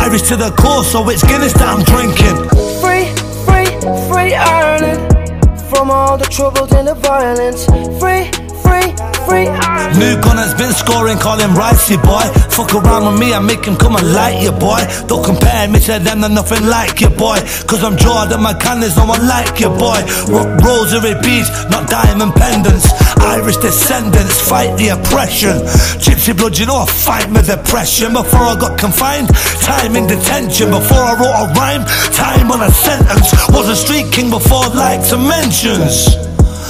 Irish to the core, so it's Guinness that I'm drinking. Free, free, free Ireland from all the troubles and the violence. Free, free, free Ireland. New Gunner's been scoring, call him Ricey boy. Fuck around with me and make him come and like you, boy. Don't compare me to them, they're nothing like you, boy. Cause I'm Jordan McCann, there's no one like you, boy. Rosary beads, not diamond pendants. Irish descendants, fight the oppression. Gypsy blood, you know I fight my depression. Before I got confined, time in detention. Before I wrote a rhyme, time on a sentence. Was a street king before likes and mentions.